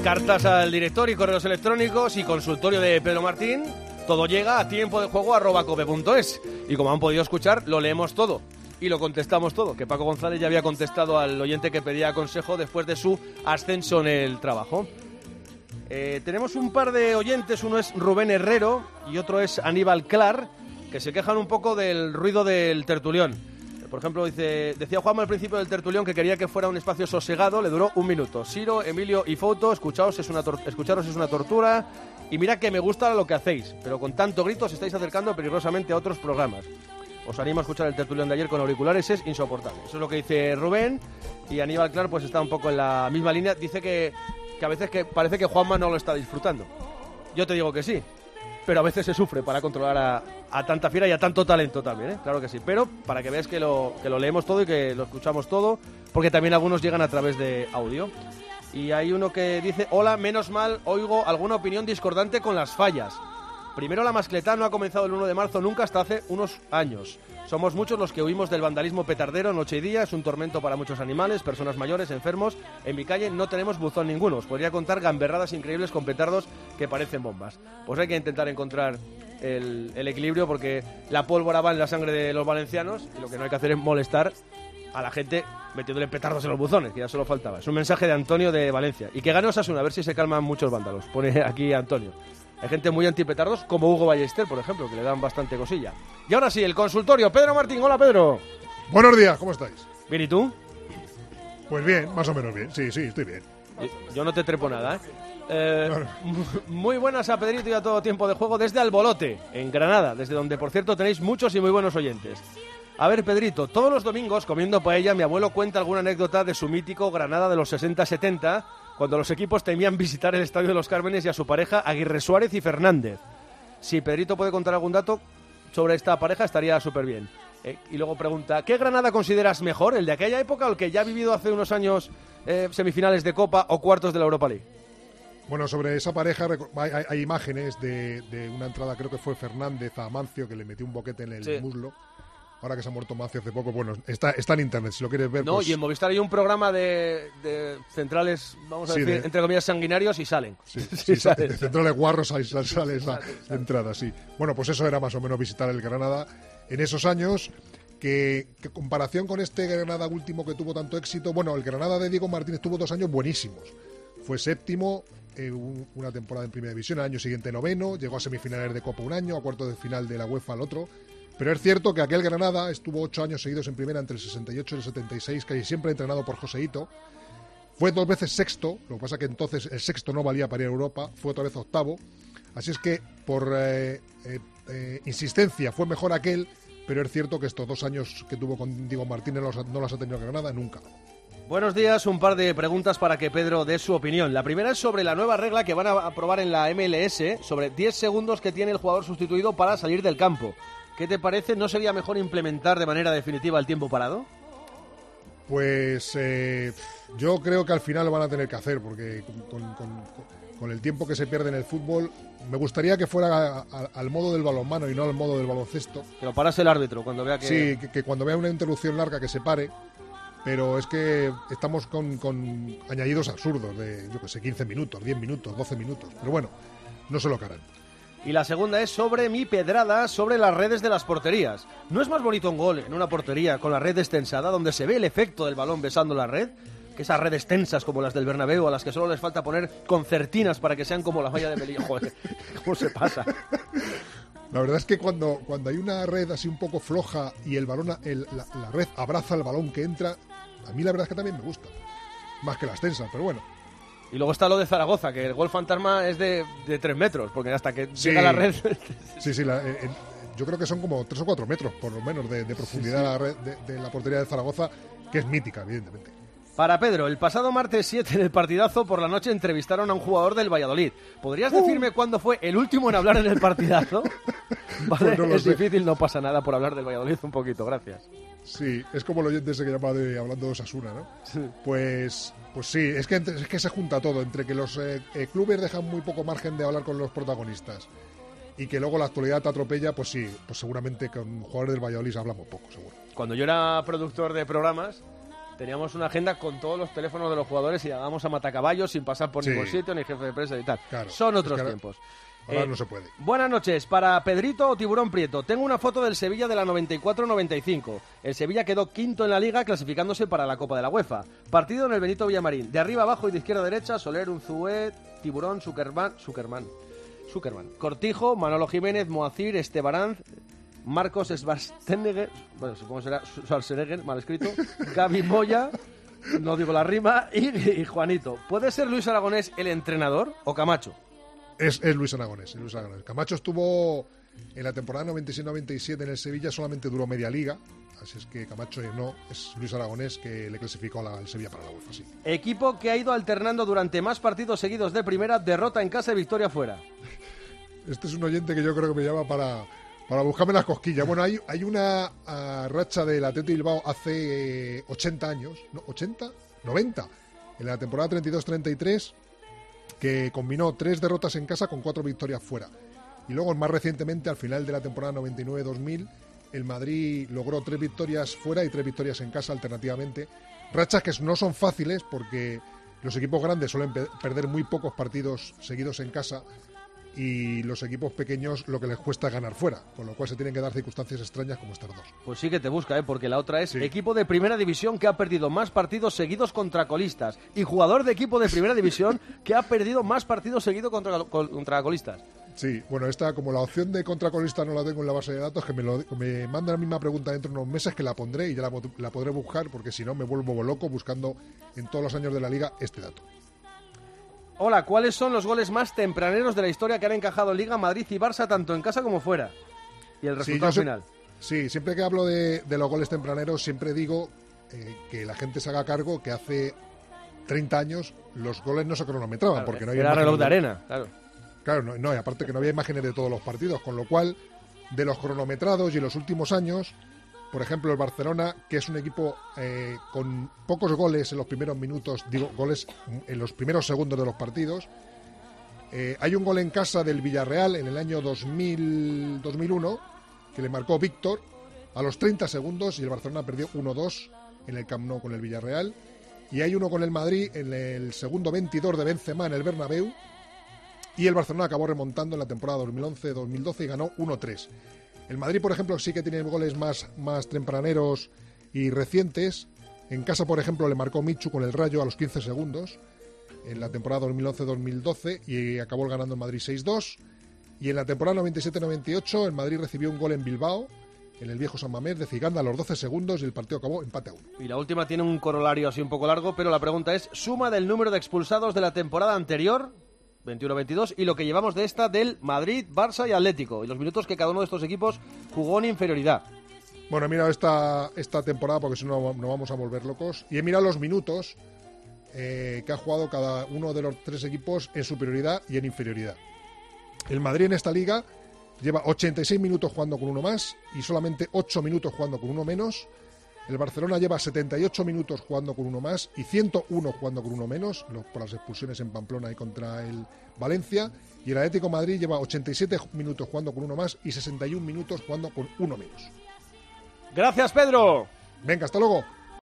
cartas al director y correos electrónicos y consultorio de Pedro Martín, todo llega a tiempodejuego@cope.es. Y como han podido escuchar, lo leemos todo y lo contestamos todo, que Paco González ya había contestado al oyente que pedía consejo después de su ascenso en el trabajo. Tenemos un par de oyentes, uno es Rubén Herrero y otro es Aníbal Clar, que se quejan un poco del ruido del tertulión. Por ejemplo, decía Juanma al principio del tertulión que quería que fuera un espacio sosegado, le duró 1 minuto. Siro, Emilio y Foto, escucharos es una tortura y mirad que me gusta lo que hacéis, pero con tanto grito os estáis acercando peligrosamente a otros programas. Os animo a escuchar el tertulión de ayer con auriculares, es insoportable. Eso es lo que dice Rubén, y Aníbal Clar pues está un poco en la misma línea. Dice que a veces que parece que Juanma no lo está disfrutando. Yo te digo que sí, pero a veces se sufre para controlar a tanta fiera y a tanto talento también, ¿eh? Claro que sí, pero para que veas que lo leemos todo y que lo escuchamos todo, porque también algunos llegan a través de audio. Y hay uno que dice: hola, menos mal oigo alguna opinión discordante con las fallas. Primero, la mascletá no ha comenzado el 1 de marzo nunca hasta hace unos años. Somos muchos los que huimos del vandalismo petardero noche y día. Es un tormento para muchos animales, personas mayores, enfermos. En mi calle no tenemos buzón ninguno. Os podría contar gamberradas increíbles con petardos que parecen bombas. Pues hay que intentar encontrar el equilibrio, porque la pólvora va en la sangre de los valencianos y lo que no hay que hacer es molestar a la gente metiéndole petardos en los buzones, que ya solo faltaba. Es un mensaje de Antonio de Valencia. Y que gane Osasuna, a ver si se calman muchos vándalos. Pone aquí Antonio. Hay gente muy antipetardos, como Hugo Ballester, por ejemplo, que le dan bastante cosilla. Y ahora sí, el consultorio. Pedro Martín, hola Pedro. Buenos días, ¿cómo estáis? Bien, ¿y tú? Pues bien, más o menos bien. Sí, estoy bien. Yo no te trepo nada, ¿eh? Muy buenas a Pedrito y a todo Tiempo de Juego desde Albolote, en Granada, desde donde, por cierto, tenéis muchos y muy buenos oyentes. A ver, Pedrito, todos los domingos, comiendo paella, mi abuelo cuenta alguna anécdota de su mítico Granada de los 60-70, cuando los equipos temían visitar el Estadio de los Cármenes y a su pareja Aguirre Suárez y Fernández. Si Pedrito puede contar algún dato sobre esta pareja, estaría súper bien. Y luego pregunta: ¿qué Granada consideras mejor, el de aquella época o el que ya ha vivido hace unos años semifinales de Copa o cuartos de la Europa League? Bueno, sobre esa pareja hay imágenes de una entrada, creo que fue Fernández a Amancio, que le metió un boquete en el muslo. Ahora que se ha muerto Mancio hace poco, bueno, está en internet, si lo quieres ver. No, pues... y en Movistar hay un programa de centrales, vamos a decir, entre comillas, sanguinarios, y salen. Salen. De centrales guarros sale esa entrada, sí. Bueno, pues eso era más o menos visitar el Granada en esos años, que comparación con este Granada último que tuvo tanto éxito, bueno, el Granada de Diego Martínez tuvo 2 años buenísimos. Fue séptimo, una temporada en Primera División, el año siguiente 9º, llegó a semifinales de Copa un año, a cuartos de final de la UEFA al otro. Pero es cierto que aquel Granada estuvo 8 años seguidos en primera, entre el 68 y el 76, casi siempre entrenado por Joseito. Fue 2 veces sexto, lo que pasa que entonces el sexto no valía para ir a Europa, fue otra vez octavo. Así es que por insistencia fue mejor aquel, pero es cierto que estos 2 años que tuvo con Diego Martínez no las ha tenido Granada nunca. Buenos días, un par de preguntas para que Pedro dé su opinión. La primera es sobre la nueva regla que van a aprobar en la MLS, sobre 10 segundos que tiene el jugador sustituido para salir del campo. ¿Qué te parece? ¿No sería mejor implementar de manera definitiva el tiempo parado? Pues yo creo que al final lo van a tener que hacer, porque con el tiempo que se pierde en el fútbol, me gustaría que fuera al modo del balonmano y no al modo del baloncesto. Que lo parase el árbitro cuando vea que... Sí, que cuando vea una interrupción larga que se pare, pero es que estamos con añadidos absurdos de, yo que sé, 15 minutos, 10 minutos, 12 minutos, pero bueno, no se lo harán. Y la segunda es sobre mi pedrada sobre las redes de las porterías. ¿No es más bonito un gol en una portería con la red extensada, donde se ve el efecto del balón besando la red? Que esas redes tensas como las del Bernabéu, a las que solo les falta poner concertinas para que sean como la valla de Melilla. Joder, ¿cómo se pasa? La verdad es que cuando hay una red así un poco floja y el balón, la red abraza el balón que entra, a mí la verdad es que también me gusta. Más que las tensas, pero bueno. Y luego está lo de Zaragoza, que el gol fantasma es de 3 metros, porque hasta que llega la red... Sí, yo creo que son como 3 o 4 metros, por lo menos, de profundidad la red de la portería de Zaragoza, que es mítica, evidentemente. Para Pedro, el pasado martes 7 en el partidazo por la noche entrevistaron a un jugador del Valladolid. ¿Podrías decirme cuándo fue el último en hablar en el partidazo? Vale, pues no es difícil, no pasa nada por hablar del Valladolid un poquito, gracias. Sí, es como el oyente ese que llama hablando de Osasuna, ¿no? Sí. Pues sí, es que se junta todo, entre que los clubes dejan muy poco margen de hablar con los protagonistas y que luego la actualidad te atropella, pues sí, pues seguramente con jugadores del Valladolid hablamos poco, seguro. Cuando yo era productor de programas, Teníamos una agenda con todos los teléfonos de los jugadores y dábamos a matacaballos sin pasar por ningún sitio, ni jefe de prensa y tal. Claro, son otros tiempos. Ahora no se puede. Buenas noches, para Pedrito o Tiburón Prieto. Tengo una foto del Sevilla de la 94-95. El Sevilla quedó quinto en la Liga, clasificándose para la Copa de la UEFA. Partido en el Benito Villamarín. De arriba abajo y de izquierda a derecha, Soler, Unzué, Tiburón, Zuckerman, Cortijo, Manolo Jiménez, Moacir, Estebaranz, Marcos Schwarzenegger, bueno, supongo que será Schwarzenegger, mal escrito, Gaby Moya, no digo la rima, y Juanito. ¿Puede ser Luis Aragonés el entrenador o Camacho? Es Luis Aragonés. Camacho estuvo en la temporada 96-97 en el Sevilla, solamente duró media liga, así es que Camacho no, es Luis Aragonés que le clasificó al Sevilla para la UEFA, sí. Equipo que ha ido alternando durante más partidos seguidos de primera, derrota en casa y victoria fuera. Este es un oyente que yo creo que me llama para buscarme las cosquillas. Bueno, hay una racha del Athletic Bilbao hace 80 años, ¿no? ¿80? 90. En la temporada 32-33, que combinó 3 derrotas en casa con 4 victorias fuera. Y luego, más recientemente, al final de la temporada 99-2000, el Madrid logró 3 victorias fuera y 3 victorias en casa alternativamente. Rachas que no son fáciles porque los equipos grandes suelen perder muy pocos partidos seguidos en casa y los equipos pequeños lo que les cuesta es ganar fuera, con lo cual se tienen que dar circunstancias extrañas como estas dos. Pues sí que te busca, porque la otra es equipo de primera división que ha perdido más partidos seguidos contra colistas y jugador de equipo de primera división que ha perdido más partidos seguidos contra colistas. Sí, bueno, esta como la opción de contracolista no la tengo en la base de datos, que me mandan la misma pregunta dentro de unos meses, que la pondré y ya la podré buscar, porque si no me vuelvo loco buscando en todos los años de la Liga este dato. Hola, ¿cuáles son los goles más tempraneros de la historia que han encajado en Liga Madrid y Barça tanto en casa como fuera? Y el resultado final. Sí, siempre que hablo de los goles tempraneros siempre digo que la gente se haga cargo que hace 30 años los goles no se cronometraban, claro, porque no había reloj de arena, claro. Claro, no, y aparte que no había imágenes de todos los partidos, con lo cual, de los cronometrados y en los últimos años, por ejemplo, el Barcelona, que es un equipo con pocos goles en los primeros minutos, digo, goles en los primeros segundos de los partidos. Hay un gol en casa del Villarreal en el año 2001, que le marcó Víctor a los 30 segundos y el Barcelona perdió 1-2 en el Camp Nou con el Villarreal. Y hay uno con el Madrid en el segundo 22 de Benzema en el Bernabéu. Y el Barcelona acabó remontando en la temporada 2011-2012 y ganó 1-3. El Madrid, por ejemplo, sí que tiene goles más tempraneros y recientes. En casa, por ejemplo, le marcó Michu con el Rayo a los 15 segundos en la temporada 2011-2012 y acabó ganando en Madrid 6-2. Y en la temporada 97-98 el Madrid recibió un gol en Bilbao, en el viejo San Mamés, de Ciganda a los 12 segundos y el partido acabó empate a 1. Y la última tiene un corolario así un poco largo, pero la pregunta es, suma del número de expulsados de la temporada anterior, 21-22, y lo que llevamos de esta del Madrid, Barça y Atlético, y los minutos que cada uno de estos equipos jugó en inferioridad. Bueno, he mirado esta temporada porque si no nos vamos a volver locos, y he mirado los minutos que ha jugado cada uno de los 3 equipos en superioridad y en inferioridad. El Madrid en esta liga lleva 86 minutos jugando con uno más y solamente 8 minutos jugando con uno menos. El Barcelona lleva 78 minutos jugando con uno más y 101 jugando con uno menos, por las expulsiones en Pamplona y contra el Valencia. Y el Atlético de Madrid lleva 87 minutos jugando con uno más y 61 minutos jugando con uno menos. Gracias, Pedro. Venga, hasta luego.